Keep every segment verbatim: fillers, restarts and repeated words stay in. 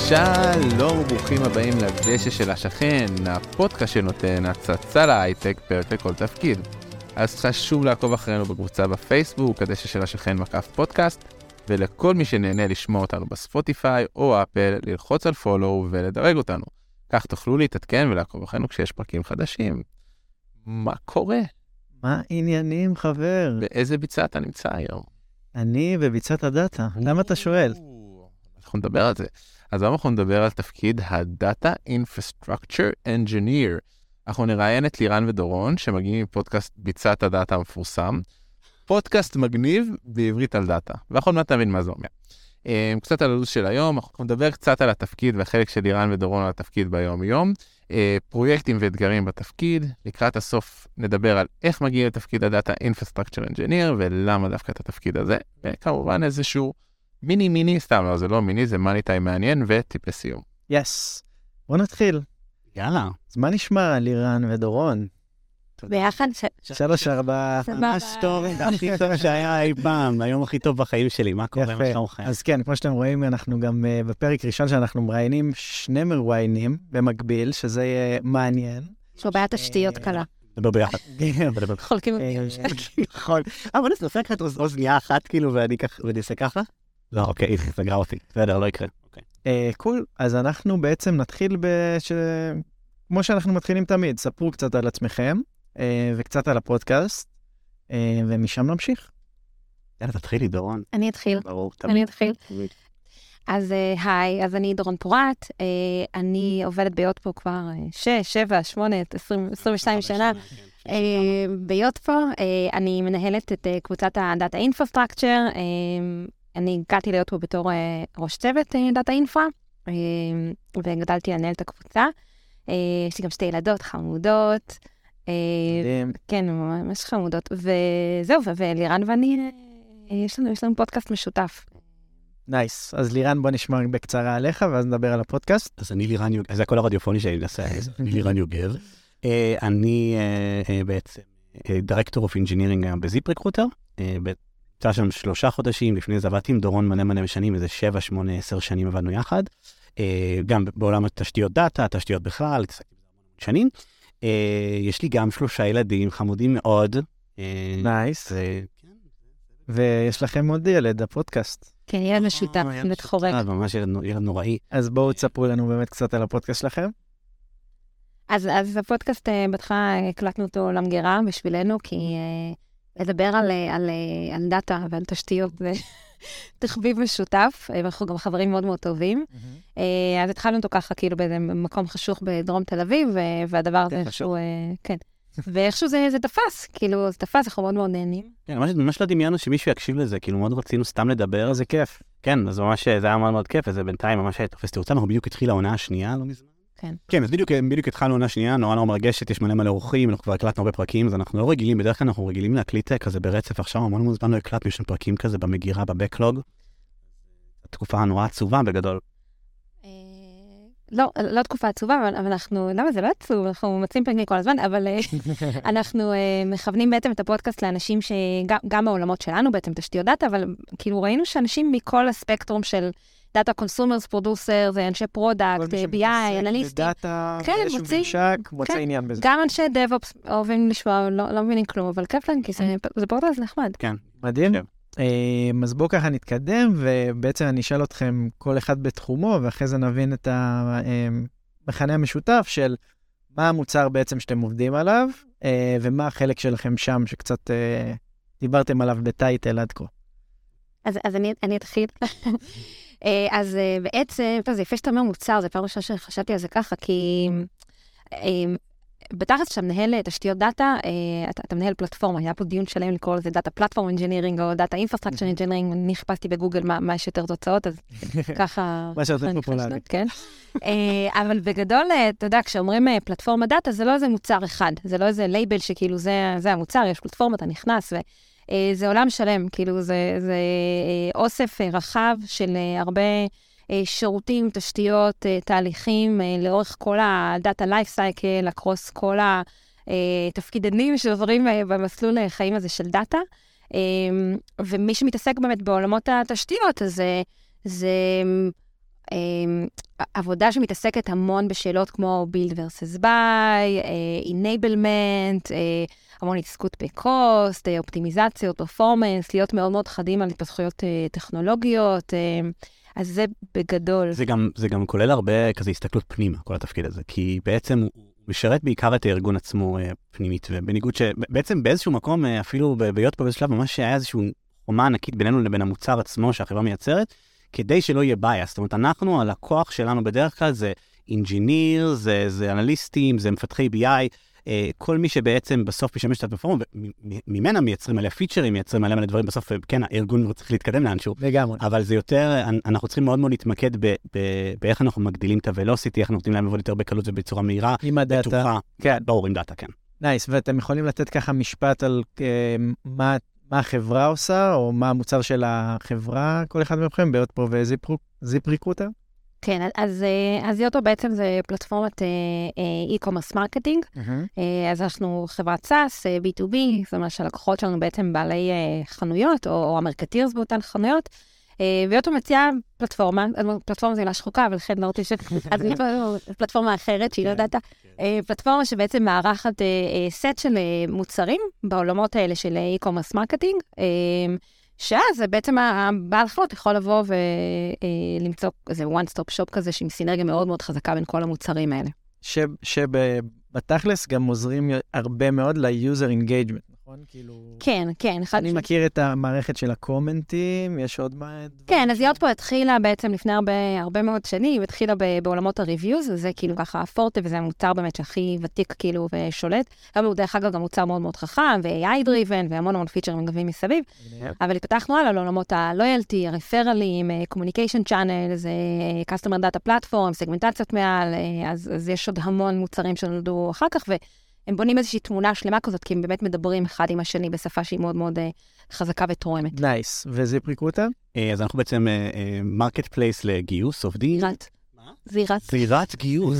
שלום וברוכים הבאים לדשא של השכן, הפודקאסט שנותן הצצה להייטק פרק לכל תפקיד. אז חשוב לעקוב אחרינו בקבוצה בפייסבוק, הדשא של השכן מקף פודקאסט, ולכל מי שנהנה לשמוע אותנו בספוטיפיי או אפל, ללחוץ על פולו ולדרג אותנו. כך תוכלו להתעדכן ולעקוב אחרינו כשיש פרקים חדשים. מה קורה? מה עניינים, חבר? באיזה ביצה אתה נמצא היום? אני בביצת הדאטה. למה אתה שואל? אנחנו נדבר על זה. אז היום אנחנו נדבר על תפקיד ה-Data Infrastructure Engineer. אנחנו נראיין את לירן ודורון, שמגיעים מפודקאסט ביצת הדאטה המפורסם. פודקאסט מגניב בעברית על דאטה. ואנחנו עוד מעט תבין מה זה אומר. קצת על הלו"ז של היום, אנחנו נדבר קצת על התפקיד והחלק של לירן ודורון על התפקיד ביום-יום. פרויקטים ואתגרים בתפקיד. לקראת הסוף נדבר על איך מגיע לתפקיד ה-Data Infrastructure Engineer, ולמה דווקא את התפקיד הזה. וכמובן איזשהו מיני מיני, סתם לא, זה לא מיני, זה מאני טיים מעניין וטיפ לסיום. יס. בוא נתחיל. יאללה. אז מה נשמע לירן ודורון? ביחד שלוש ארבע. ממש טוב, הכי טוב שהיה אי פעם, היום הכי טוב בחיים שלי, מה קורה? יפה. אז כן, כמו שאתם רואים, אנחנו גם בפרק ראשון שאנחנו מראיינים שני מרואיינים במקביל, שזה יהיה מעניין. יש לו בעיית תשתיות קלה. נדבר ביחד. חולקים. נכון. אבל בוא נעשה לך את אוזנייה אחת, כאילו, ואני אעשה ככה? לא, אוקיי, היא סגרה אותי. בסדר, לא יקרה. קול. אז אנחנו בעצם נתחיל כמו שאנחנו מתחילים תמיד. ספרו קצת על עצמכם, וקצת על הפודקאסט, ומשם נמשיך. יאללה, תתחילי, דורון. אני אתחיל. ברור. אני אתחיל. אז היי, אז אני דורון פורט, אני עובדת ביוטפו כבר שש, שבע, שמונה, עשרים ושתיים שנה. ביוטפו, אני מנהלת את קבוצת ה-Data Infrastructure, אני הגעתי ליוטפו בתור ראש צוות Data Infra, וגדלתי לנהל את הקבוצה. יש לי גם שתי ילדות חמודות, כן, ממש חמודות, וזהו, ולירן ואני, יש לנו, יש לנו פודקאסט משותף. נייס. אז לירן, בוא נשמע בקצרה עליך, ואז נדבר על הפודקאסט. אז אני לירן יוגב, זה הכל הרדיופוני שאני נעשה, אני לירן יוגב. אני בעצם דירקטור אוף אינג'ינירינג בזיפ רקרוטר, בצעה שם שלושה חודשים, לפני זה עבדתי עם דורון מנה מנה שנים, איזה שבע, שמונה, עשר שנים עבדנו יחד, גם בעולם התשתיות דאטה, תשתיות בכלל, שנים. יש לי גם שלושה ילדים חמודים מאוד. נייס. ויש לכם עוד ילד, הפודקאסט. כן, ילד משותף, ילד חורק. ממש ילד נוראי. אז בואו תספרו לנו באמת קצת על הפודקאסט שלכם. אז, אז הפודקאסט, בהתחלה הקלטנו אותו למגירה בשבילנו, כי לדבר על, על, על דאטה ועל תשתיות זה תחביב משותף, ואנחנו גם חברים מאוד מאוד טובים. אז התחלנו אותו ככה, כאילו באיזה מקום חשוך בדרום תל אביב, והדבר הזה איכשהו, כן. ואיכשהו זה, זה תפס, כאילו, זה תפס, אנחנו מאוד מאוד נהנים. כן, ממש, ממש לא דמיינו שמישהו יקשיב לזה, כאילו, מאוד רצינו סתם לדבר. זה כיף. כן, אז ממש, זה היה מאוד מאוד כיף, וזה בינתיים ממש תופס תירוצה, אנחנו בדיוק התחילה העונה השנייה, לא מזמן. כן. כן, אז בדיוק, בדיוק התחלנו העונה השנייה, נורא נורא מרגשת, יש מלא מלא אורחים, אנחנו כבר הקלטנו הרבה פרקים, אז אנחנו לא רגילים, בדרך כלל אנחנו רגילים להקליט כזה ברצף, עכשיו המון המון זמן לא הקלטנו, יש לנו פרקים כזה במגירה, בבקלוג. התקופה נורא עצובה בגדול. לא, לא תקופה עצובה, אבל, אבל אנחנו, למה זה לא עצוב? אנחנו מוצאים פרקים כל הזמן, אבל אנחנו uh, מכוונים בעצם את הפודקאסט לאנשים שגם גם העולמות שלנו, בעצם תשתיות דאטה, אבל כאילו ראינו שאנשים מכל הספקטרום של דאטה קונסומרס, פרודוסר, זה אנשי פרודקט, בי איי, אנליסטים. בדאטה, כן, איזשהו מוצאים, ממשק, מוצא כן, עניין בזה. גם אנשי דב-אופס אוהבים לשמוע, לא, לא מבינים כלום, אבל כיף להם, כי זה, זה פודקאסט נחמד. כן. מדהים. אז בואו ככה נתקדם, ובעצם אני אשאל אתכם כל אחד בתחומו, ואחרי זה נבין את המכנה המשותף של מה המוצר בעצם שאתם עובדים עליו, ומה החלק שלכם שם שקצת דיברתם עליו בטייטל עד כה. אז, אז אני, אני אתחיל. אז בעצם, זה יפה שאתה אומר מוצר, זה פעם ראשונה שחשבתי על זה ככה, כי בתכלס שאתה מנהל תשתיות דאטה, אתה, אתה מנהל פלטפורמה, היה פה דיון שלם לקרוא לזה דאטה פלטפורם אנג'ינירינג או דאטה אינפרסטרקצ'ר אנג'ינירינג, אני חיפשתי בגוגל מה, מה יש יותר תוצאות, אז ככה... מה שיותר פופולרי. כן. אבל בגדול, אתה יודע, כשאומרים פלטפורמה דאטה, זה לא איזה מוצר אחד, זה לא איזה לייבל שכאילו זה, זה המוצר, יש פלטפורמה, אתה נכנס, וזה עולם שלם, כאילו זה, זה אוסף רחב של הרבה... שירותים, תשתיות, תהליכים, לאורך כל הדאטה לייף סייקל, לקרוס כל התפקידנים שעוברים במסלול החיים הזה של דאטה. ומי שמתעסק באמת בעולמות התשתיות, אז זה עבודה שמתעסקת המון בשאלות כמו build versus buy, enablement, המון התעסקות בקוסט, אופטימיזציות, פרפורמנס, להיות מאוד מאוד חדים על התפתחויות טכנולוגיות, אז זה בגדול. זה גם, זה גם כולל הרבה כזה הסתכלות פנימה, כל התפקיד הזה, כי בעצם הוא משרת בעיקר את הארגון עצמו פנימית, ובניגוד שבעצם באיזשהו מקום, אפילו בהיות פה באיזשהו שלב, ממש היה איזשהו חומה ענקית בינינו לבין המוצר עצמו שהחברה מייצרת, כדי שלא יהיה bias. זאת אומרת, אנחנו, הלקוח שלנו בדרך כלל זה engineer, זה, זה אנליסטים, זה מפתחי בי איי, כל מי שבעצם בסוף משמש את הפלטפורמה, ממנה מייצרים עליה פיצ'רים, מייצרים עליה מלא דברים, בסוף, כן, הארגון צריך להתקדם לאנשהו. לגמרי. אבל זה יותר, אנחנו צריכים מאוד מאוד להתמקד באיך אנחנו מגדילים את הוולוסיטי, איך אנחנו נותנים להם לעבוד יותר בקלות ובצורה מהירה. עם הדאטה. בטוחה. כן. ברור, עם דאטה, כן. נייס, ואתם יכולים לתת ככה משפט על מה מה החברה עושה, או מה המוצר של החברה, כל אחד מכם, ביות פרו וזיפ ריקרוטר? כן, אז, אז יוטו בעצם זה פלטפורמת e-commerce מרקטינג, אז אנחנו חברת סאס, בי טו בי, זאת אומרת שהלקוחות שלנו בעצם בעלי חנויות, או, או המרקטירס באותן חנויות, ויוטו מציעה פלטפורמה, פלטפורמה זה מילה שחוקה, אבל לכן לא רוצה ש... אז פלטפורמה אחרת, שהיא לא יודעת, פלטפורמה שבעצם מארחת סט של מוצרים בעולמות האלה של e-commerce מרקטינג, שאז בעצם הבעל חנות יכול לבוא ולמצוא איזה one stop shop כזה, שעם סינרגיה מאוד מאוד חזקה בין כל המוצרים האלה. שבתכלס גם עוזרים הרבה מאוד ל-user engagement. כאילו... כן, כן. אני ש... מכיר את המערכת של הקומנטים, יש עוד מה... כן, אז יוט פה התחילה בעצם לפני הרבה, הרבה מאוד שנים, התחילה בעולמות הריוויוז, וזה כאילו ככה הפורטה, וזה המוצר באמת שהכי ותיק כאילו ושולט. היום הוא דרך אגב גם מוצר מאוד מאוד חכם, ו-איי איי driven, והמון המון פיצ'רים מגבים מסביב. אבל התפתחנו הלאה לעולמות הלויאלטי, הרפרלים, communication channels, customer data platform, סגמנטציות מעל, אז, אז יש עוד המון מוצרים שנולדו אחר כך, ו... הם בונים איזושהי תמונה שלמה כזאת, כי הם באמת מדברים אחד עם השני בשפה שהיא מאוד מאוד חזקה ותורמת. נייס. וזיפ ריקרוטר? אז אנחנו בעצם מרקט פלייס לגיוס עובדים. זירת. זירת. זירת גיוס.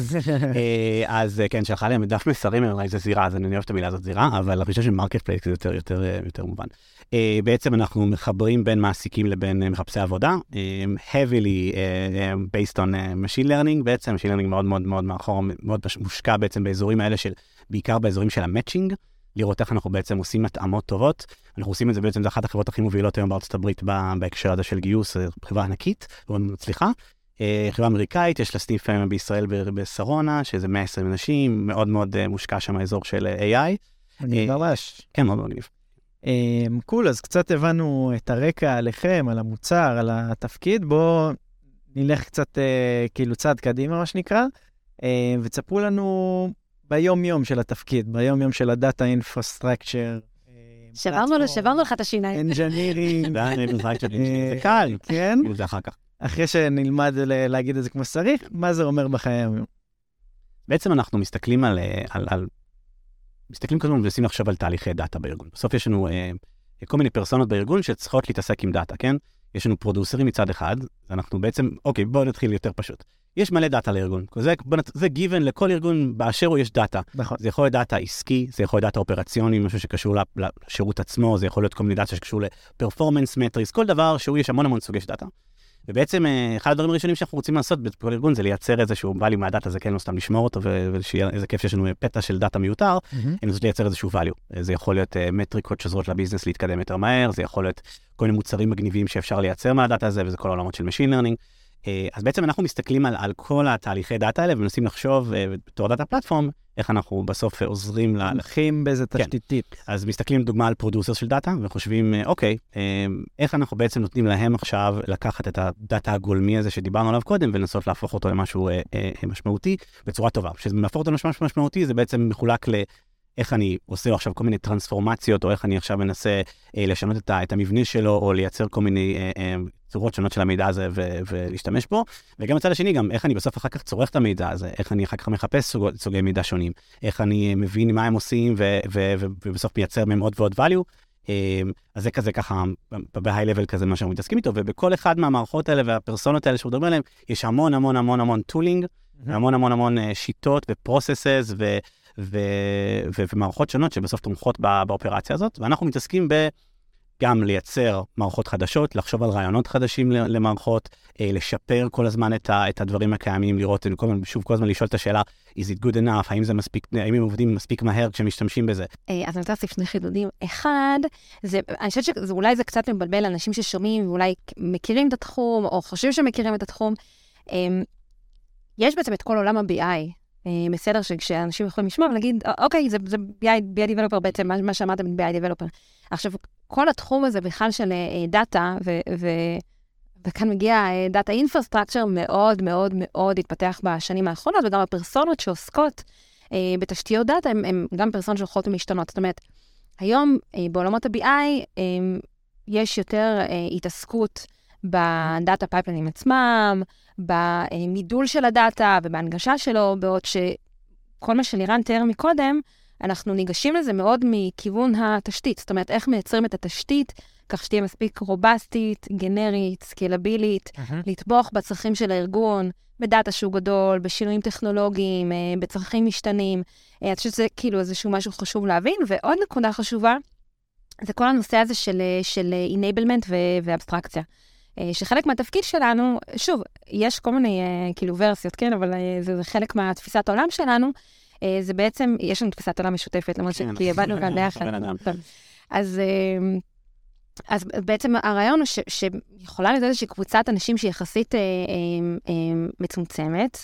אז כן, שלחה להם דף מסרים, אולי זה זירה, אז אני אוהב את המילה הזאת זירה, אבל אני חושב שמרקט פלייס זה יותר, יותר, יותר מובן. בעצם אנחנו מחברים בין מעסיקים לבין מחפשי עבודה, heavily based on machine learning, בעצם machine learning מאוד מאוד מאוד מאחור, מאוד מושקע בעצם באזורים האלה של, בעיקר באזורים של המאצ'ינג, לראות איך אנחנו בעצם עושים התאמות טובות. אנחנו עושים את זה בעצם, זה אחת החברות הכי מובילות היום בארצות הברית בהקשר הזה של גיוס, חברה ענקית, מאוד מצליחה. חברה אמריקאית, יש לה סניף בישראל בסרונה, שזה מאה ועשרים אנשים, מאוד מאוד מושקע שם האזור של איי איי. אני ממש. כן, מאוד מגניב. קול, אז קצת הבנו את הרקע עליכם, על המוצר, על התפקיד. בואו נלך קצת כאילו צעד קדימה, מה שנקרא, וצפרו לנו ביום-יום של התפקיד, ביום-יום של הדאטה אינפרסטרקצ'ר. שברנו לו, שברנו לך את השיניים. אנג'ינירינג. זה קל. כן. זה אחר כך. אחרי שנלמד להגיד את זה כמו שצריך, מה זה אומר בחיי היום? בעצם אנחנו מסתכלים על, על, על מסתכלים כזו ומנסים לחשוב על תהליכי דאטה בארגון. בסוף יש לנו אה, כל מיני פרסונות בארגון שצריכות להתעסק עם דאטה, כן? יש לנו פרודוסרים מצד אחד, אנחנו בעצם, אוקיי, בואו נתחיל יותר פשוט. יש מלא דאטה לארגון. זה, זה גיוון לכל ארגון באשר הוא יש דאטה. נכון. זה יכול להיות דאטה עסקי, זה יכול להיות דאטה אופרציוני, משהו שקשור לשירות עצמו, זה יכול להיות כל מיני דאטה שקשור לפרפורמנס מטריס, כל דבר שהוא יש המון המון סוגי דאטה. ובעצם אחד הדברים הראשונים שאנחנו רוצים לעשות בכל ארגון זה לייצר איזשהו value מהדאטה, זה כן לא סתם לשמור אותו, ושיהיה איזה כיף שיש לנו פתע של דאטה מיותר, אני רוצה לייצר איזשהו value. זה יכול להיות מטריקות שעזרות לביזנס להתקדם יותר מהר, זה יכול להיות כל מיני מוצרים מגניבים שאפשר לייצר מהדאטה הזה, וזה כל העולמות של Machine Learning. אז בעצם אנחנו מסתכלים על, על כל התהליכי דאטה האלה, ומנסים לחשוב בתור דאטה פלטפורם, איך אנחנו בסוף עוזרים הולכים באיזה תשתיתית. כן. אז מסתכלים דוגמה על פרודוסר של דאטה, וחושבים, אוקיי, איך אנחנו בעצם נותנים להם עכשיו לקחת את הדאטה הגולמי הזה שדיברנו עליו קודם, ולנסות להפוך אותו למשהו אה, אה, משמעותי בצורה טובה. כשזה להפוך אותו למשהו משמעותי, זה בעצם מחולק ל... איך אני עושה לו עכשיו כל מיני טרנספורמציות, או איך אני עכשיו מנסה אה, לשנות את, את המבנה שלו, או לייצר כל מיני אה, אה, צורות שונות של המידע הזה ו- ולהשתמש בו. וגם בצד השני, גם איך אני בסוף אחר כך צורך את המידע הזה, איך אני אחר כך מחפש סוג, סוגי מידע שונים, איך אני מבין מה הם עושים, ו- ו- ו- ובסוף מייצר מהם עוד ועוד value. אה, אז זה כזה ככה, ב-high level כזה מה שאנחנו מתעסקים איתו, ובכל אחד מהמערכות האלה והפרסונות האלה שמדברים עליהם, יש המון המון המון המון טולינג, המון המון המון שיטות ו-processes ו- ו- ו- ומערכות שונות שבסוף תומכות באופרציה הזאת, ואנחנו מתעסקים גם לייצר מערכות חדשות, לחשוב על רעיונות חדשים למערכות, לשפר כל הזמן את, ה, את הדברים הקיימים, לראות, שוב כל הזמן לשאול את השאלה, is it good enough, האם זה מספיק, האם הם עובדים מספיק מהר כשמשתמשים בזה? אז אני רוצה להוסיף שני חידודים. אחד, זה, אני חושבת שאולי זה קצת מבלבל אנשים ששומעים, ואולי מכירים את התחום, או חושבים שמכירים את התחום. יש בעצם את כל עולם ה-בי איי, בסדר שכשאנשים יכולים לשמוע ולהגיד, אוקיי, זה, זה בי איי, בי איי Developer בעצם, מה, מה שאמרתם ב-בי איי Developer. עכשיו, כל התחום הזה בכלל של דאטה, ו, ו, וכאן מגיע דאטה אינפרסטרקצ'ר מאוד מאוד מאוד התפתח בשנים האחרונות, וגם הפרסונות שעוסקות בתשתיות דאטה, הם גם פרסונות שהולכות ומשתנות. זאת אומרת, היום בעולמות ה-בי איי יש יותר התעסקות בדאטה פייפלינים עצמם, במידול של הדאטה ובהנגשה שלו, בעוד שכל מה שלירן תיאר מקודם, אנחנו ניגשים לזה מאוד מכיוון התשתית. זאת אומרת, איך מייצרים את התשתית, כך שתהיה מספיק רובסטית, גנרית, סקלבילית, uh-huh. לתבוח בצרכים של הארגון, בדאטה שהוא גדול, בשינויים טכנולוגיים, בצרכים משתנים. אני חושבת שזה כאילו איזשהו משהו חשוב להבין. ועוד נקודה חשובה, זה כל הנושא הזה של, של enablement ואבסטרקציה. שחלק מהתפקיד שלנו, שוב, יש כל מיני כאילו ורסיות, כן, אבל זה, זה חלק מהתפיסת העולם שלנו, זה בעצם, יש לנו תפיסת עולם משותפת, למרות שכי עבדנו כאן ביחד. אז, אז בעצם הרעיון הוא ש, שיכולה להיות איזושהי קבוצת אנשים שהיא יחסית מצומצמת,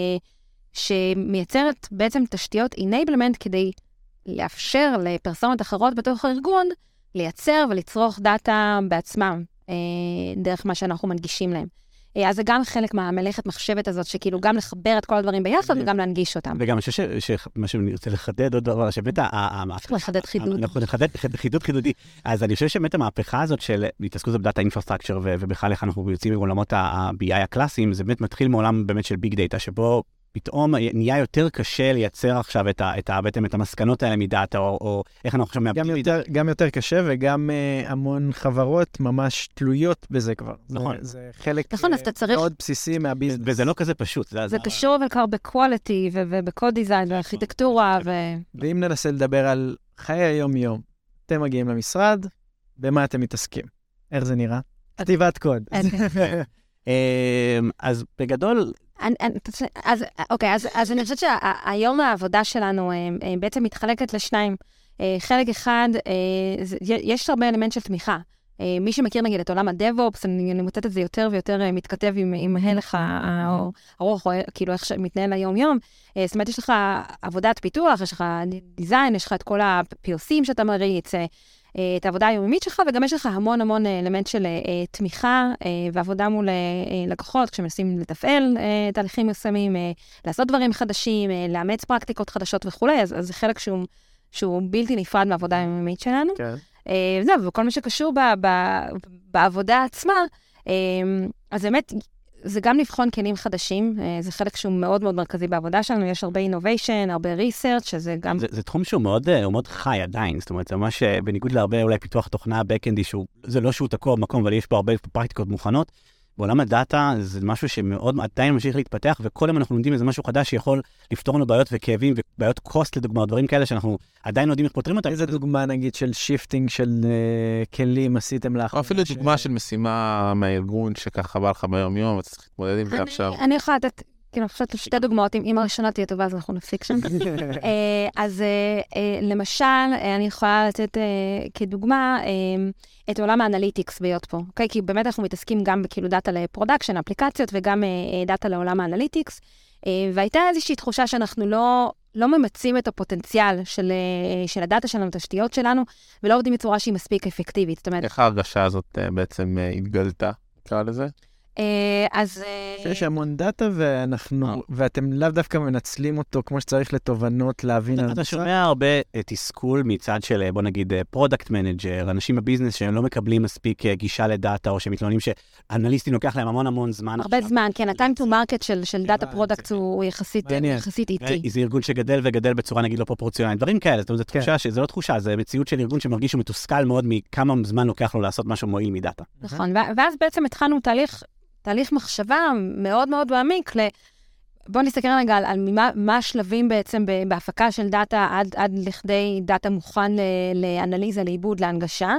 שמייצרת בעצם תשתיות enablement כדי לאפשר לפרסונות אחרות בתוך הארגון, לייצר ולצרוך דאטה בעצמם. דרך מה שאנחנו מנגישים להם. אז זה גם חלק מהמלאכת מחשבת הזאת, שכאילו גם לחבר את כל הדברים ביחד וגם להנגיש אותם. וגם אני חושב שמה שאני רוצה לחדד עוד דבר, שבאמת... צריך לחדד חידוד. אנחנו נחדד חידוד חידודי. אז אני חושב שבאמת המהפכה הזאת של התעסקות בדאטה אינפרסטרקצ'ר, ובכלל איך אנחנו יוצאים מעולמות ה-בי איי הקלאסיים, זה באמת מתחיל מעולם באמת של ביג דאטה, שבו פתאום נהיה יותר קשה לייצר עכשיו את, ה, את, ה, בעצם את המסקנות האלה מדאטה, או, או איך אנחנו עכשיו מאבדים מדאטה. גם יותר קשה, וגם uh, המון חברות ממש תלויות בזה כבר. נכון. זה, זה חלק נכון, אז אתה צריך... מאוד בסיסי מהביזנס. וזה לא כזה פשוט. זה, זה קשור אבל כבר בקואליטי, ובקוד דיזיין, וארכיטקטורה, ו... ואם ננסה לדבר על חיי היום-יום, אתם מגיעים למשרד, במה אתם מתעסקים? איך זה נראה? כתיבת קוד. אז בגדול... אז, אוקיי, אז, אז אני חושבת שהיום העבודה שלנו בעצם מתחלקת לשניים. חלק אחד, יש הרבה אלמנט של תמיכה. מי שמכיר נגיד את עולם הדב-אופס, אני מוצאת את זה יותר ויותר מתכתב עם, עם הלך הרוח, או כאילו איך שמתנהל היום-יום. זאת אומרת, יש לך עבודת פיתוח, יש לך דיזיין, יש לך את כל ה-פי או סי'ים שאתה מריץ, את העבודה היומית שלך, וגם יש לך המון המון אלמנט של תמיכה ועבודה מול לקוחות, כשמנסים לתפעל תהליכים מסוימים, לעשות דברים חדשים, לאמץ פרקטיקות חדשות וכו', אז זה חלק שהוא, שהוא בלתי נפרד מהעבודה היומית שלנו. כן. זהו, וכל מה שקשור ב, ב, בעבודה עצמה, אז באמת, זה גם לבחון כלים חדשים, זה חלק שהוא מאוד מאוד מרכזי בעבודה שלנו, יש הרבה innovation, הרבה research, שזה גם... זה, זה תחום שהוא מאוד, הוא מאוד חי עדיין, זאת אומרת, זה ממש בניגוד להרבה אולי פיתוח תוכנה, בקאנדי, זה לא שהוא תקוע במקום, אבל יש פה הרבה פרקטיקות מוכנות. בעולם הדאטה זה משהו שמאוד עדיין ממשיך להתפתח, וכל יום אנחנו לומדים איזה משהו חדש שיכול לפתור לנו בעיות וכאבים, ובעיות קוסט לדוגמה, דברים כאלה שאנחנו עדיין יודעים איך פותרים אותם. איזה דוגמה נגיד של שיפטינג של uh, כלים עשיתם לאחרונה? אפילו ש... דוגמה של משימה מהארגון שככה בא לך ביום יום, אתה צריך להתמודד עם זה עכשיו. אני יכולה לתת, כאילו, חושבת שתי דוגמאות, אם הראשונה תהיה טובה, אז אנחנו נפסיק שם. אז למשל, אני יכולה לתת כדוגמה את עולם האנליטיקס ביות פה, אוקיי? כי באמת אנחנו מתעסקים גם בכאילו דאטה לפרודקשן, אפליקציות, וגם דאטה לעולם האנליטיקס, והייתה איזושהי תחושה שאנחנו לא... לא ממצים את הפוטנציאל של, של הדאטה שלנו, התשתיות שלנו, ולא עובדים בצורה שהיא מספיק אפקטיבית. זאת אומרת... איך ההרגשה הזאת בעצם התגלתה, נקרא לזה? אז... שיש המון דאטה, ואנחנו, ואתם לאו דווקא מנצלים אותו כמו שצריך לתובנות, להבין... אתה שומע הרבה תסכול מצד של, בוא נגיד, פרודקט מנג'ר, אנשים בביזנס שהם לא מקבלים מספיק גישה לדאטה, או שמתלוננים שאנליסטים לוקח להם המון המון זמן. הרבה זמן, כן. ה-time to market של דאטה פרודקט הוא יחסית איטי. זה ארגון שגדל וגדל בצורה, נגיד, לא פרופורציונלית. דברים כאלה, זאת אומרת, זו תחושה שזה לא תחושה, זה מציאות של ארגון שמרגיש שהוא מתוסכל מאוד מכמה זמן לוקח לו לעשות משהו מועיל מדאטה. נכון, ואז בעצם התחלנו תהליך תהליך מחשבה מאוד מאוד מעמיק, ל... בואו נסתכל רגע על, על מה, מה השלבים בעצם בהפקה של דאטה עד, עד לכדי דאטה מוכן ל, לאנליזה, לעיבוד, להנגשה.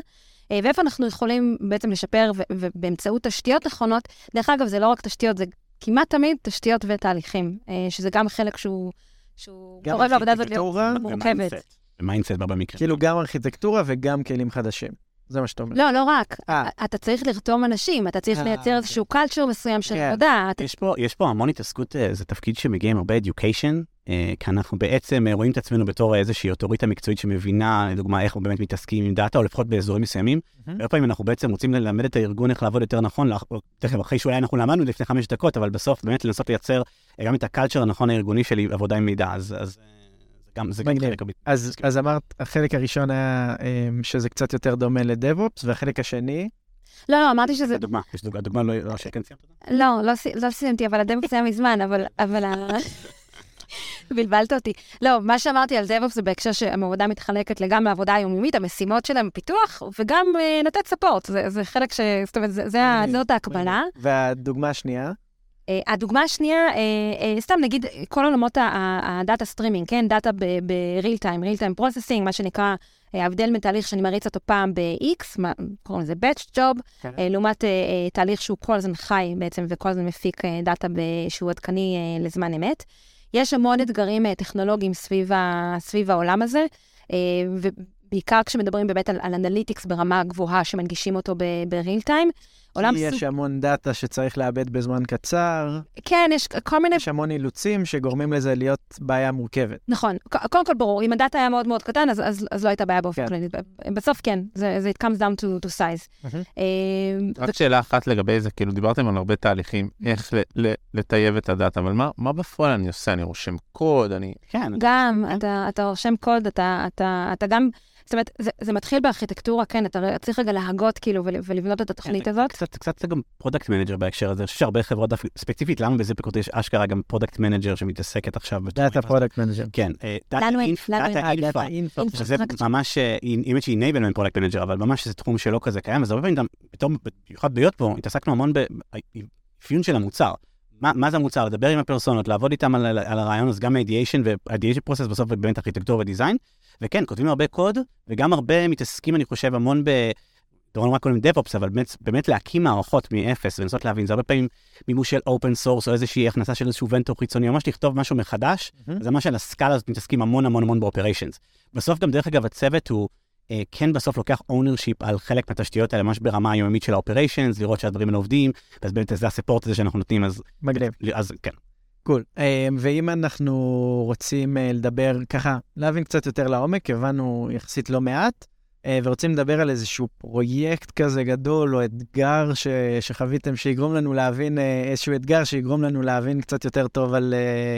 ואיפה אנחנו יכולים בעצם לשפר, ובאמצעות תשתיות נכונות, דרך אגב, זה לא רק תשתיות, זה כמעט תמיד תשתיות ותהליכים, שזה גם חלק שהוא קורב לעבודה הזאת להיות מורכבת. ומיינדסט במקרה. כאילו גם ארכיטקטורה וגם כלים חדשים. זה מה שאתה אומר. לא, לא רק. אתה צריך לרתום אנשים, אתה צריך לייצר איזשהו קלצ'ר מסוים של עבודה. יש פה המון התעסקות, זה תפקיד שמגיע עם הרבה education, כי אנחנו בעצם רואים את עצמנו בתור איזושהי אוטוריטה מקצועית שמבינה, לדוגמה, איך אנחנו באמת מתעסקים עם דאטה, או לפחות באזורים מסוימים. הרבה פעמים אנחנו בעצם רוצים ללמד את הארגון איך לעבוד יותר נכון, תכף אחרי שאולי אנחנו למדנו לפני חמש דקות, אבל בסוף באמת לנסות לייצר גם את הקלצ'ר הנכון הארגוני של עבודה עם מידע. אז גם זה גם חלק. אז אז אמרת, החלק הראשון היה שזה קצת יותר דומה לדב-אופס, והחלק השני... לא, לא, אמרתי שזה... דוגמה, יש דוגמה, דוגמה לא שכן סיימת? לא, לא סיימתי, אבל הדב-אופס היה מזמן, אבל... בלבלת אותי. לא, מה שאמרתי על דב-אופס זה בהקשר שהעבודה מתחלקת לגמרי לעבודה היומיומית, המשימות שלהם פיתוח, וגם נתת ספורט. זה חלק ש... זאת אומרת, זאת ההקבלה. והדוגמה השנייה? הדוגמה השנייה, סתם נגיד, כל עולמות הדאטה סטרימינג, כן? דאטה ב-real time, real time processing, מה שנקרא, ההבדל מתהליך שאני מריץ אותו פעם ב-X, קוראים לזה batch job, לעומת תהליך שהוא כל הזמן חי בעצם, וכל הזמן מפיק דאטה שהוא עדכני לזמן אמת. יש המון אתגרים טכנולוגיים סביב, ה, סביב העולם הזה, ובעיקר כשמדברים באמת על, על אנליטיקס ברמה גבוהה שמנגישים אותו ב-real time. יש סוג... המון דאטה שצריך לאבד בזמן קצר. כן, יש כל מיני... יש המון אילוצים שגורמים לזה להיות בעיה מורכבת. נכון. קודם כל ברור, אם הדאטה היה מאוד מאוד קטן, אז, אז, אז לא הייתה בעיה באופן כללי. כן. בסוף כן, זה, זה it comes down to, to size. Mm-hmm. רק ו... שאלה אחת לגבי זה, כאילו דיברתם על הרבה תהליכים, איך ל- ל- לטייב את הדאטה, אבל מה, מה בפועל אני עושה? אני רושם קוד, אני... כן. גם, אתה, אתה רושם קוד, אתה, אתה, אתה גם... זאת אומרת, זה, זה מתחיל בארכיטקטורה, כן, אתה צריך רגע להגות כאילו ולבנות את התוכנית כן, הזאת. קצת, קצת זה גם פרודקט מנג'ר בהקשר הזה. אני חושב שהרבה חברות ספציפית, לנו בזיפרקרוט יש אשכרה גם פרודקט מנג'ר שמתעסקת עכשיו. דאטה פרודקט מנג'ר. כן. לנו אין, דאטה אינפו. שזה ממש, אימג' שהיא נייבל מן פרודקט מנג'ר, אבל ממש זה תחום שלא כזה קיים, אז הרבה פעמים גם, בתור, במיוחד ביות פה, התעסקנו המון באפיון של המוצר. מה, מה זה המוצר? לדבר עם הפרסונות, לעבוד איתם על, על הרעיון, אז גם ה-ideation ו-ideation process בסוף באמת ארכיטקטורה ודיזיין. וכן, כותבים הרבה קוד, וגם הרבה מתעסקים, אני חושב, המון ב... דורון רק קוראים DevOps, אבל באמת, באמת להקים מערכות מאפס, ולנסות להבין, זה הרבה פעמים מימוש של open source, או איזושהי הכנסה של איזשהו ונטור חיצוני, ממש לכתוב משהו מחדש, mm-hmm. זה מה שעל הסקאלה הזאת מתעסקים המון המון המון ב-operations. בסוף גם דרך אגב הצוות הוא, אה, כן בסוף לוקח ownership על חלק מהתשתיות האלה, ממש ברמה היומית של ה-operations, לראות שהדברים האלה עובדים, ואז באמת זה הספורט הזה שאנחנו נותנים, אז... מגניב. אז כן. קול. ואם אנחנו רוצים לדבר ככה, להבין קצת יותר לעומק, הבנו יחסית לא מעט, ורוצים לדבר על איזשהו פרויקט כזה גדול, או אתגר ש... שחוויתם שיגרום לנו להבין, איזשהו אתגר שיגרום לנו להבין קצת יותר טוב על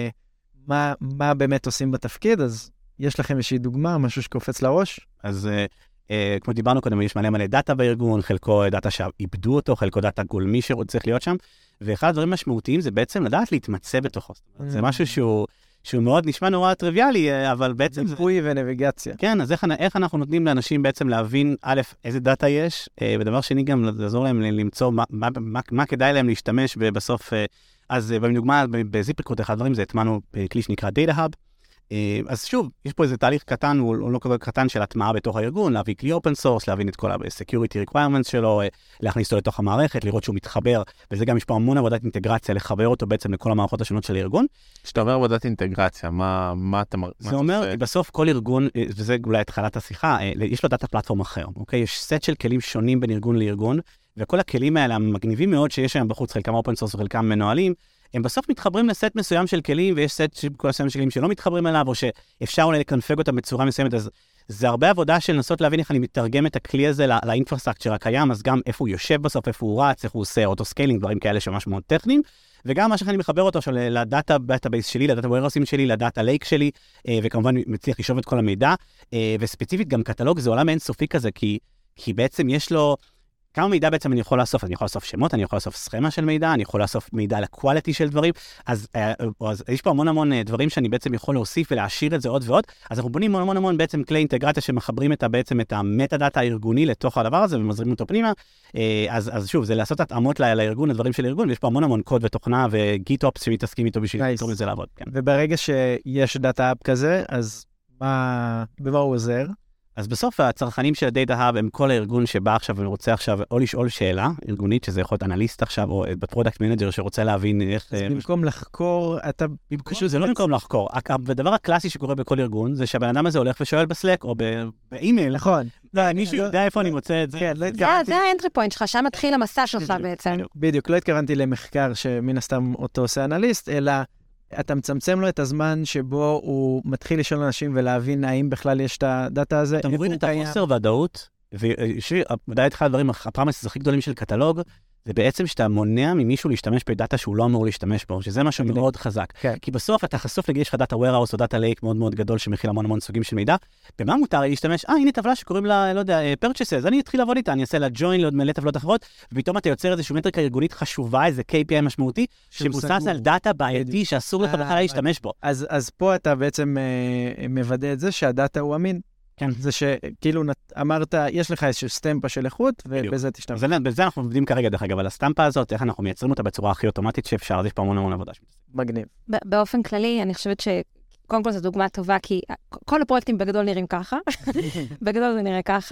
מה, מה באמת עושים בתפקיד, אז יש לכם איזושהי דוגמה, משהו שקופץ לראש? אז uh, כמו דיברנו קודם, יש מלא מלא דאטה בארגון, חלקו דאטה שאיבדו אותו, חלקו דאטה גולמי שצריך להיות שם, ואחד הדברים משמעותיים זה בעצם לדעת להתמצא בתוכו. זה משהו שהוא, שהוא מאוד נשמע נורא טריוויאלי, אבל בעצם... ציפוי ונביגציה. כן, אז איך, איך אנחנו נותנים לאנשים בעצם להבין, א', איזה דאטה יש, ודבר שני גם לעזור להם למצוא מה, מה, מה, מה כדאי להם להשתמש בסוף. אז בדוגמה, בזיפרקרוט, אחד הדברים זה הטמענו כלי שנקרא Data Hub. אז שוב, יש פה איזה תהליך קטן, הוא לא כזה קטן של הטמעה בתוך הארגון, להביא כלי אופן סורס, להבין את כל ה-security requirements שלו, להכניס אותו לתוך המערכת, לראות שהוא מתחבר, וזה גם יש פה המון עבודת אינטגרציה, לחבר אותו בעצם לכל המערכות השונות של הארגון. כשאתה אומר עבודת אינטגרציה, מה, מה אתה... זה אומר, בסוף כל ארגון, וזה אולי התחלת השיחה, יש לו דאטה פלטפורם אחר, אוקיי? יש סט של כלים שונים בין ארגון לארגון, וכל הכלים האלה המגניבים מאוד שיש שם בחוץ, חלקם אופן סורס וחלקם מנוהלים, הם בסוף מתחברים לסט מסוים של כלים, ויש סט של כל מסוים של כלים שלא מתחברים אליו, או שאפשר אולי לקנפג אותם בצורה מסוימת, אז זה הרבה עבודה של לנסות להבין איך אני מתרגם את הכלי הזה לאינפרסטרקצ'ר הקיים, אז גם איפה הוא יושב בסוף, איפה הוא רץ, איך הוא עושה אוטו-סקיילינג, דברים כאלה שממש מאוד טכניים, וגם מה שאני מחבר אותו עכשיו לדאטה בייס שלי, לדאטה ווירהאוסים שלי, לדאטה לייק שלי, וכמובן מצליח לשאוב את כל המידע, וספציפית גם קטלוג, זה עולם אינסופי כזה, כי, כי בעצם יש לו כמה מידע בעצם אני יכול לאסוף? אני יכול לאסוף שמות, אני יכול לאסוף סכמה של מידע, אני יכול לאסוף מידע על הקואליטי של דברים, אז, אז יש פה המון המון דברים שאני בעצם יכול להוסיף ולהשאיר את זה עוד ועוד, אז אנחנו בונים המון המון בעצם כלי אינטגרציה שמחברים את, בעצם את המטה-דאטה הארגוני לתוך הדבר הזה ומזרימים אותו פנימה, אז, אז שוב, זה לעשות התאמות לארגון, הדברים של הארגון, ויש פה המון המון קוד ותוכנה וגיט-אופס שמתעסקים איתו בשביל לתרום את זה לעבוד. כן. וברגע שיש דאטה-אפ כזה, אז מה, במה הוא עוזר? אז בסוף הצרכנים של ה-Data Hub הם כל הארגון שבא עכשיו ורוצה עכשיו או לשאול שאלה ארגונית, שזה יכול להיות אנליסט עכשיו, או בפרודקט מנג'ר שרוצה להבין איך... אז במקום לחקור, אתה... זה לא במקום לחקור. הדבר הקלאסי שקורה בכל ארגון, זה שהבן אדם הזה הולך ושואל בסלק, או באימייל. נכון. לא, מישהו יודע איפה אני מוצא את זה. זה האנטרי פוינט שלך, שם מתחיל המסע שלך בעצם. בדיוק, לא התכוונתי למחקר שמן הסתם אותו עושה אנליסט, אלא אתה מצמצם לו את הזמן שבו הוא מתחיל לשאול אנשים ולהבין האם בכלל יש את הדאטה הזה. אתה מוריד את החוסר ודאות, ודאי את אחד הדברים, הפרמטרים הכי גדולים של קטלוג, זה בעצם שאתה מונע ממישהו להשתמש בדאטה שהוא לא אמור להשתמש בו, שזה משהו מאוד חזק. כי בסוף אתה חשוף להגיד, יש לך דאטה warehouse או דאטה לייק מאוד מאוד גדול שמכיל המון המון סוגים של מידע, במה מותר להשתמש? אה, הנה טבלה שקוראים לה, לא יודע, purchases, אני אתחיל לעבוד איתה, אני אעשה לה join לעוד מלא טבלות אחרות, ופתאום אתה יוצר איזושהי מטריקה ארגונית חשובה, איזה K P I משמעותי, שמבוסס על דאטה בעייתי שאסור לך בכלל להשתמש בו. אז פה אתה בעצם מוודא את זה שהדאטה הוא אמין. כן. זה שכאילו אמרת, יש לך איזושהי סטמפה של איכות, ובזה תשתמש. בזה אנחנו עובדים כרגע, דרך אגב, על הסטמפה הזאת, איך אנחנו מייצרים אותה בצורה הכי אוטומטית שאפשר, אז יש פה המון המון עבודה. מגניב. באופן כללי, אני חושבת שקודם כל זו דוגמה טובה, כי כל הפרויקטים בגדול נראים ככה, בגדול זה נראה ככה,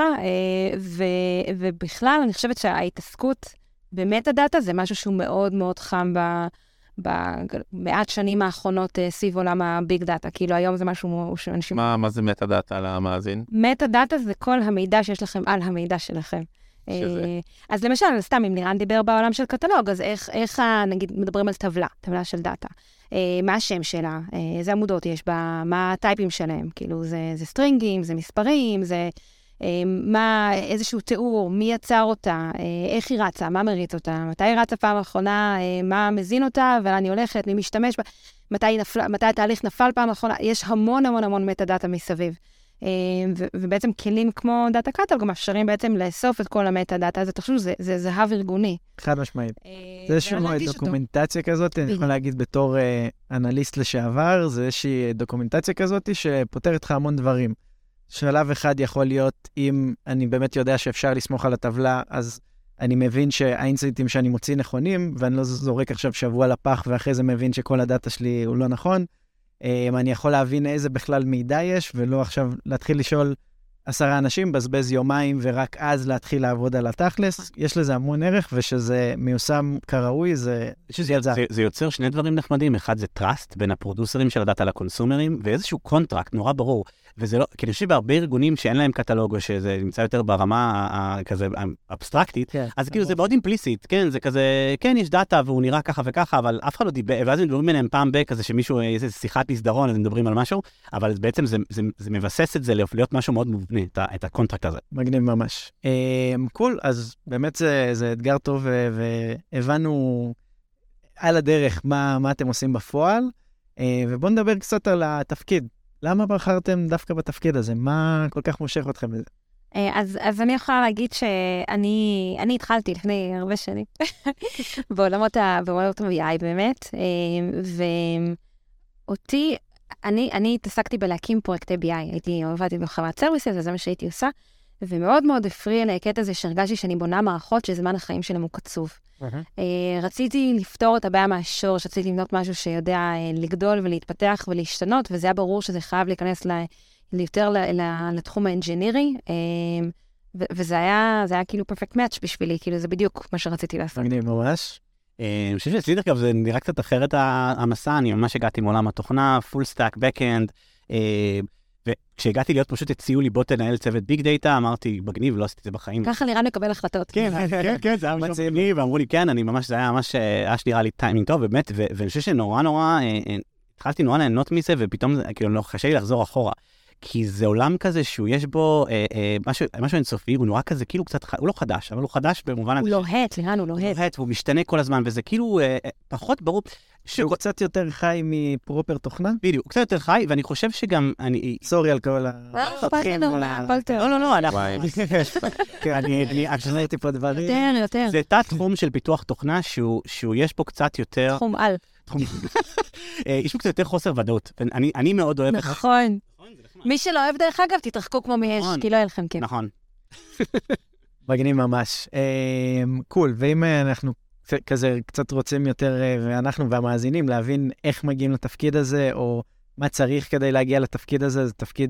ובכלל אני חושבת שההתעסקות במטה דאטה זה משהו שהוא מאוד מאוד חם ב... במעט שנים האחרונות סביב עולם הביג דאטה, כאילו היום זה משהו שאנשים... מה, מה זה מטה דאטה למאזין? מטה דאטה זה כל המידע שיש לכם על המידע שלכם. שזה. אז למשל, סתם אם לירן דיבר בעולם של קטלוג, אז איך, איך נגיד, מדברים על טבלה, טבלה של דאטה. מה השם שלה, איזה עמודות יש בה, מה הטייפים שלהם, כאילו זה, זה סטרינגים, זה מספרים, זה... מה, איזשהו תיאור, מי יצר אותה, איך היא רצה, מה מריץ אותה, מתי היא רצה פעם האחרונה, מה מזין אותה, ולאן היא הולכת, מי משתמש בה, מתי, נפל, מתי התהליך נפל פעם האחרונה, יש המון המון המון מטה דאטה מסביב. ו- ובעצם כלים כמו דאטה קטלוג מאפשרים בעצם לאסוף את כל המטה דאטה, אז תחשוב, זה, זה זהב ארגוני. חד משמעית. זה איזושהי דוקומנטציה כזאת, אני יכול להגיד בתור אנליסט לשעבר, זה איזושהי דוקומנטציה כזאת שפותרת לך המון דברים. שלב אחד יכול להיות, אם אני באמת יודע שאפשר לסמוך על הטבלה, אז אני מבין שהאינסייטים שאני מוציא נכונים, ואני לא זורק עכשיו שבוע לפח, ואחרי זה מבין שכל הדאטה שלי הוא לא נכון. אני יכול להבין איזה בכלל מידע יש, ולא עכשיו להתחיל לשאול עשרה אנשים, בזבז יומיים, ורק אז להתחיל לעבוד על התכלס. יש לזה המון ערך, ושזה מיושם כראוי, זה... זה, זה, זה יוצר שני דברים נחמדים. אחד זה טראסט בין הפרודוסרים של הדאטה לקונסומרים, ואיזשהו קונטרקט נורא ברור. וזה לא, כי אני חושב בהרבה ארגונים שאין להם קטלוג, או שזה נמצא יותר ברמה כזה אבסטרקטית, אז כאילו זה מאוד אימפליסיט, כן, זה כזה, כן, יש דאטה והוא נראה ככה וככה, אבל אף אחד לא דיבר, ואז מדברים ביניהם פעם ב, כזה שמישהו, איזה שיחת מסדרון, אז מדברים על משהו, אבל בעצם זה, זה, זה מבסס את זה להיות משהו מאוד מובנה, את, את הקונטרקט הזה. מגניב ממש. קול, אז באמת זה, זה אתגר טוב, והבנו על הדרך מה, מה אתם עושים בפועל, ובואו נדבר קצת על התפקיד. למה בחרתם דווקא בתפקיד הזה? מה כל כך מושך אתכם בזה? אז, אז אני יכולה להגיד שאני אני התחלתי לפני הרבה שנים בעולמות ה-בי איי באמת, ואותי, אני, אני התעסקתי בלהקים פרויקטי בי איי, הייתי עובדתי בחברת סרוויסס, זה מה שהייתי עושה, ומאוד מאוד הפריע לי הקטע הזה שהרגשתי שאני בונה מערכות שזמן החיים שלהם הוא קצוב. Uh-huh. רציתי לפתור את הבעיה מהשורש, רציתי לבנות משהו שיודע לגדול ולהתפתח ולהשתנות, וזה היה ברור שזה חייב להיכנס ל... יותר לתחום האנג'ינירי, וזה היה, זה היה כאילו פרפקט מאץ' בשבילי, כאילו זה בדיוק מה שרציתי לעשות. מגניב ממש. אני חושב שאצלי דרך כלל זה נראה קצת אחרת המסע, אני ממש הגעתי מעולם התוכנה, פול סטאק, בק-אנד, וכשהגעתי להיות פשוט הציעו לי בוא תנהל צוות ביג דאטה, אמרתי, בגניב, לא עשיתי את זה בחיים. ככה לירן מקבל החלטות. כן, כן, כן, זה היה ממש מגניב, ואמרו לי, כן, אני ממש, זה היה ממש, היה שנראה לי טיימינג טוב, באמת, ואני חושב שנורא נורא, התחלתי נורא ליהנות מזה, ופתאום, כאילו, חשב לי לחזור אחורה. כי זה עולם כזה שהוא יש בו אה, אה, משהו, משהו אינסופי, הוא נורא כזה, כאילו קצת, הוא לא חדש, אבל הוא חדש במובן... הוא לוהט, לירן, הוא לוהט. לוהט, והוא משתנה כל הזמן, וזה כאילו אה, פחות ברור... שהוא קצת יותר חי מפרופר תוכנה? בדיוק, הוא קצת יותר חי, ואני חושב שגם אני... סורי על כל ה... לא, לא, לא, אנחנו... אני אקשנרתי פה דברים. יותר, יותר. זה תת תחום של פיתוח תוכנה, שהוא יש פה קצת יותר... תחום על. יש פה קצת יותר חוסר ודאות. אני מאוד אוהב... נכון. מי שלא אוהב דרך אגב, תתרחקו כמו מאש, כי לא יהיה לכם כן. נכון. מגניב ממש. קול, ואם אנחנו כזה קצת רוצים יותר, ואנחנו והמאזינים, להבין איך מגיעים לתפקיד הזה, או מה צריך כדי להגיע לתפקיד הזה, זה תפקיד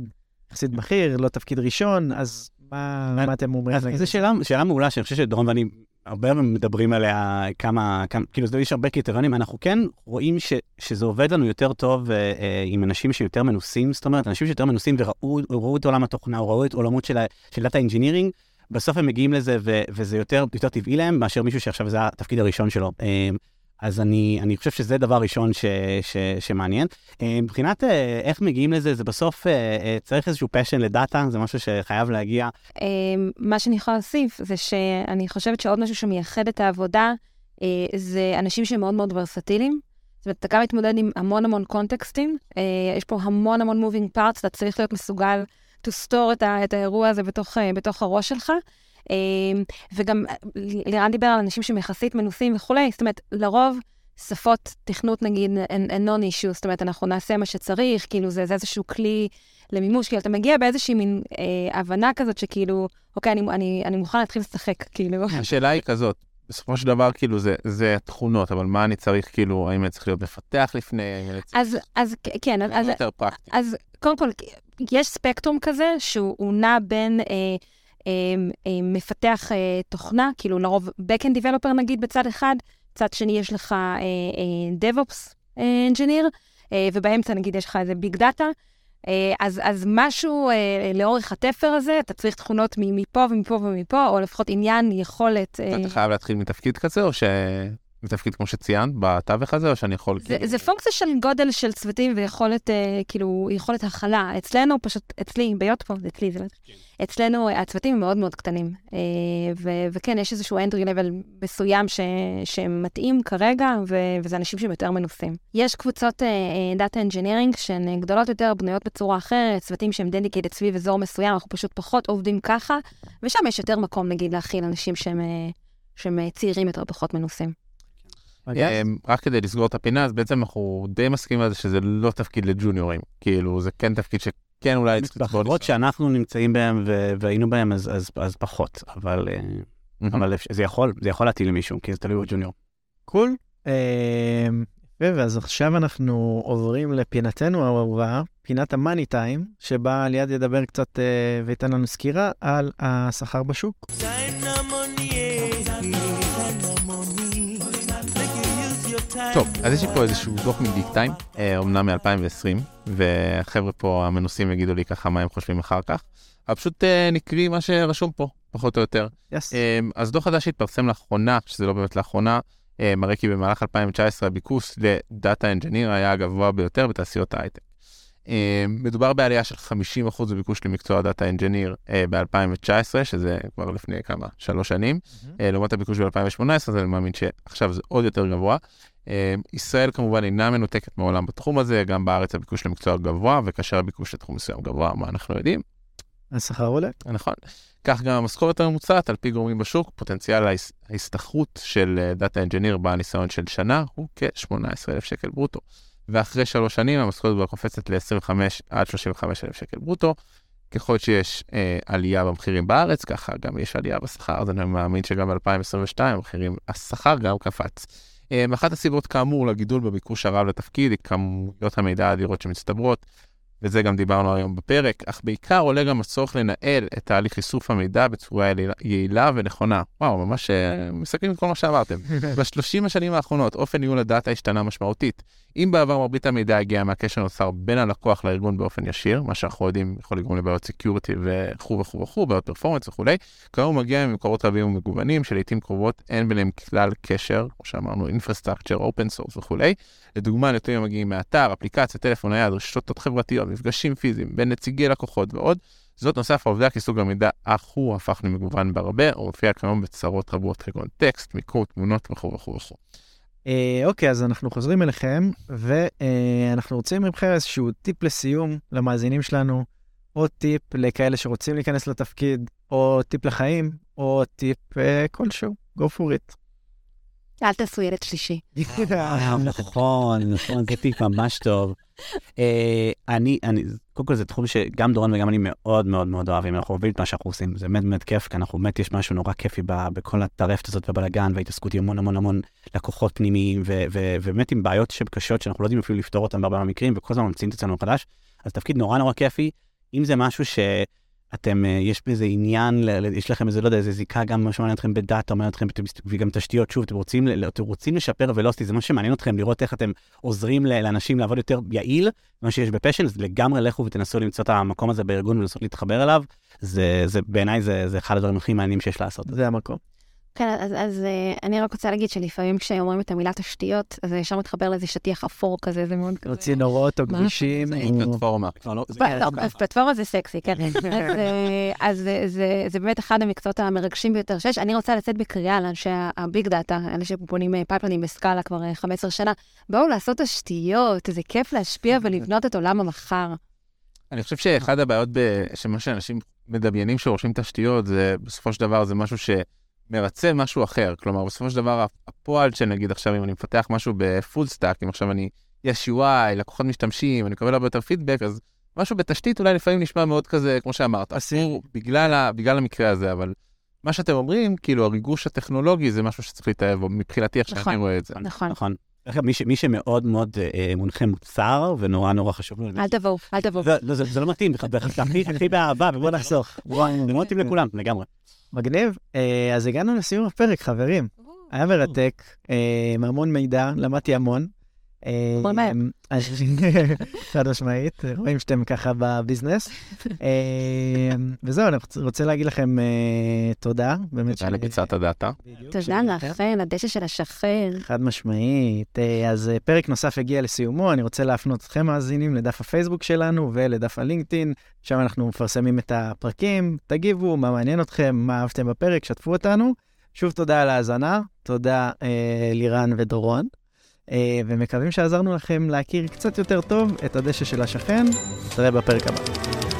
יחסית בכיר, לא תפקיד ראשון, אז מה, מה אתם אומרים? זו שאלה, שאלה מעולה, שאני חושב שדורון ואני הרבה מדברים עליה כמה, כמה, כאילו יש הרבה קריטריונים, אנחנו כן רואים ש, שזה עובד לנו יותר טוב אה, אה, עם אנשים שיותר מנוסים, זאת אומרת, אנשים שיותר מנוסים וראו ראו את עולם התוכנה, או ראו את עולמות של, של דאטה אינג'ינירינג, בסוף הם מגיעים לזה, ו, וזה יותר, יותר טבעי להם, מאשר מישהו שעכשיו זה התפקיד הראשון שלו. אה, אז אני, אני חושב שזה דבר ראשון ש, ש, שמעניין. מבחינת איך מגיעים לזה, זה בסוף צריך איזשהו פשן לדאטה, זה משהו שחייב להגיע. מה שאני יכולה להוסיף זה שאני חושבת שעוד משהו שמייחד את העבודה, זה אנשים שהם מאוד מאוד ורסטיליים. זאת אומרת, אתה גם מתמודד עם המון המון קונטקסטים, יש פה המון המון moving parts, אתה צריך להיות מסוגל to store את, ה, את האירוע הזה בתוך, בתוך הראש שלך. וגם לירן דיבר על אנשים שמחסית מנוסים וכולי, זאת אומרת, לרוב שפות תכנות נגיד הן non-issue, זאת אומרת, אנחנו נעשה מה שצריך, כאילו זה, זה איזשהו כלי למימוש, כאילו אתה מגיע באיזושהי מין אה, הבנה כזאת שכאילו, אוקיי, אני, אני, אני מוכן להתחיל לשחק, כאילו. השאלה היא כזאת, בסופו של דבר, כאילו, זה, זה התכונות, אבל מה אני צריך, כאילו, האם אני צריך להיות מפתח לפני, האם אני צריך... אז, אז כן, אז, יותר פרקטי. אז קודם כל, יש ספקטרום כזה, שהוא נע בין... אה, מפתח תוכנה, כאילו לרוב backend developer נגיד בצד אחד, בצד שני יש לך DevOps engineer, ובאמצע נגיד יש לך איזה big data, אז, אז משהו לאורך התפר הזה, אתה צריך תכונות מפה ומפה ומפה, או לפחות עניין, יכולת... אתה חייב להתחיל מתפקיד כזה, או ש... מתפקיד כמו שציינת, בתווך הזה, או שאני יכול... זה, זה פונקציה של גודל של צוותים ויכולת, כאילו, יכולת הכלה. אצלנו, פשוט, אצלי, ביוטפו, זה אצלי, זה לא... אצלנו, הצוותים הם מאוד מאוד קטנים. ו- וכן, יש איזשהו entry level מסוים ש- שמתאים כרגע, ו- וזה אנשים שהם יותר מנוסים. יש קבוצות Data Engineering שהן גדולות יותר, בנויות בצורה אחרת, צוותים שהם dedicated סביב אזור מסוים, אנחנו פשוט פחות עובדים ככה, ושם יש יותר מקום, נגיד, להכיל אנשים שהם, שהם צעירים יותר, פחות מנוסים. רק כדי לסגור את הפינה, אז בעצם אנחנו די מסכימים על זה שזה לא תפקיד לג'וניורים. כאילו, זה כן תפקיד שכן אולי... בחברות שאנחנו נמצאים בהם והיינו בהם, אז פחות. אבל זה יכול להתאים למישהו, כי זה תלוי בג'וניור. קול. ואז עכשיו אנחנו עוברים לפינתנו האהובה, פינת המאני טיים, שבה ליד ידבר קצת ויתן לנו סקירה על השכר בשוק. טוב, אז יש לי פה איזשהו דוח מגיק טיים, אומנם מ-אלפיים ועשרים, והחבר'ה פה המנוסים יגידו לי ככה מה הם חושבים אחר כך, אבל פשוט נקריא מה שרשום פה, פחות או יותר. Yes. אז דוח חדש שהתפרסם לאחרונה, שזה לא באמת לאחרונה, מראה כי במהלך אלפיים תשע עשרה הביקוש לדאטה אנג'יניר היה הגבוה ביותר בתעשיות ההייטק. מדובר בעלייה של חמישים אחוז בביקוש למקצוע דאטה אנג'יניר ב-אלפיים תשע עשרה, שזה כבר לפני כמה, שלוש שנים. לעומת הביקוש ב-אלפיים שמונה עשרה, אז אני מאמין שעכשיו זה עוד יותר גבוה. ישראל כמובן אינה מנותקת מעולם בתחום הזה, גם בארץ הביקוש למקצוע גבוה, וכאשר הביקוש לתחום מסוים גבוה, מה אנחנו יודעים? השכר עולה. נכון. כך גם המשכורת הממוצעת, על פי גורמים בשוק, פוטנציאל ההסתחרות של דאטה אנג'יניר בניסיון של שנה, הוא כ-שמונה עשרה אלף שקל ברוטו. ואחרי שלוש שנים, המשכורת כבר קופצת ל-עשרים וחמש עד שלושים וחמישה אלף שקל ברוטו. ככל שיש אה, עלייה במחירים בארץ, ככה גם יש עלייה בשכר, אז אני מאמין שגם ב-אלפיים עשרים ושתיים המחירים, השכר גם קפץ. אה, אחת הסיבות כאמור לגידול בביקוש הרב לתפקיד, היא כמויות המידע האדירות שמצטברות, וזה גם דיברנו היום בפרק, אך בעיקר עולה גם הצורך לנהל את תהליך איסוף המידע בצורה יעילה ונכונה. וואו, ממש מסתכלים את כל מה שאמרתם. בשלושים השנים האחרונות, אופן ניהול הדאטה השתנה משמעותית. אם בעבר מרבית המידע הגיע מהקשר נוצר בין הלקוח לארגון באופן ישיר, מה שאנחנו יודעים יכול לגרום לבעיות סקיוריטי וכו' וכו' וכו', בעיות פרפורמנס וכו', כיום הוא מגיע ממקורות רבים ומגוונים, שלעיתים קרובות אין ביניהם כלל קשר, כמו שאמרנו, infrastructure, open source וכו'. לדוגמה, נתונים מגיעים מאתר, אפליקציה, טלפון נייד, רשתות חברתיות, מפגשים פיזיים בין נציגי לקוחות ועוד. זאת נוסף העובדה כי סוג המידע אך הוא הפך למגוון בהרבה, או מופיע כיום בצרות רבות כגון טקסט, מיקרו, תמונות וכו' וכו' וכו'. אוקיי, אז אנחנו חוזרים אליכם, ואנחנו רוצים מבחר איזשהו טיפ לסיום למאזינים שלנו, או טיפ לכאלה שרוצים להיכנס לתפקיד, או טיפ לחיים, או טיפ כלשהו. Go for it. אל תעשו ילד שלישי. נכון, נכון, זה טיפ ממש טוב. אני, אני, קודם כל זה תחום שגם דורון וגם אני מאוד מאוד מאוד אוהבים, אנחנו אוהבים את מה שאנחנו עושים, זה באמת באמת כיף, כי אנחנו באמת יש משהו נורא כיפי בכל הטרפת הזאת ובלגן, וההתעסקות עם המון המון המון לקוחות פנימיים, ובאמת עם בעיות שהן קשות, שאנחנו לא יודעים אפילו לפתור אותן בהרבה מהמקרים, וכל הזמן ממציאים את עצמנו מחדש, אז תפקיד נורא נורא כיפי, אם זה משהו שאתם, יש בזה עניין, יש לכם איזה, לא יודע, איזה זיקה גם מה שמעניין אתכם בדאטה, מעניין אתכם וגם תשתיות, שוב, אתם רוצים, אתם רוצים לשפר ולוסטי, זה מה שמעניין אתכם, לראות איך אתם עוזרים לאנשים לעבוד יותר יעיל, מה שיש בפשן, אז לגמרי לכו ותנסו למצוא את המקום הזה בארגון ולנסות להתחבר אליו, זה, זה, בעיניי זה, זה אחד הדברים הכי מעניינים שיש לעשות. זה המקום. כן, אז, אז אני רק רוצה להגיד שלפעמים כשאומרים את המילה תשתיות, אז ישר מתחבר לאיזה שטיח אפור כזה, זה מאוד כזה. צינורות או גבישים. פלטפורמה. פלטפורמה זה סקסי, כן. אז זה באמת אחד המקצועות המרגשים ביותר שיש. אני רוצה לצאת בקריאה לאנשי הביג דאטה, אלה שבונים פייפלנים בסקאלה כבר חמש עשרה שנה. בואו לעשות תשתיות, זה כיף להשפיע ולבנות את עולם המחר. אני חושב שאחד הבעיות שמה שאנשים מדמיינים שרושמים תשתיות, זה בסופו של דבר זה משהו ש... מרצה משהו אחר, כלומר, בסופו של דבר, הפועל שנגיד עכשיו, אם אני מפתח משהו בפול סטאק, אם עכשיו אני, יש יו איי, לקוחות משתמשים, אני מקבל הרבה יותר פידבק, אז משהו בתשתית אולי לפעמים נשמע מאוד כזה, כמו שאמרת, אסור, בגלל, ה, בגלל המקרה הזה, אבל מה שאתם אומרים, כאילו, הריגוש הטכנולוגי זה משהו שצריך להתאהב, או מבחינתי איך שאני רואה את זה. נכון. נכון. מי, ש, מי שמאוד מאוד אה, מונחה מוצר, ונורא נורא חשוב לו. אל תבואו, אל תבואו. זה, זה, זה לא מתאים, הכי באהבה, ובוא נחסוך. זה לא מתאים לכולם, לגמרי. מגניב. אז הגענו לסיום הפרק, חברים. היה מרתק, המון מידע, למדתי המון. המון מהר. חד משמעית, רואים שאתם ככה בביזנס. וזהו, אני רוצה להגיד לכם תודה. תודה לביצת הדאטה. תודה לכן, הדשא של השכן. חד משמעית. אז פרק נוסף הגיע לסיומו, אני רוצה להפנות אתכם מאזינים לדף הפייסבוק שלנו ולדף הלינקדאין, שם אנחנו מפרסמים את הפרקים, תגיבו מה מעניין אתכם, מה אהבתם בפרק, שתפו אותנו. שוב תודה על ההאזנה, תודה לירן ודורון. ומקווים שעזרנו לכם להכיר קצת יותר טוב את הדשא של השכן. נתראה בפרק הבא.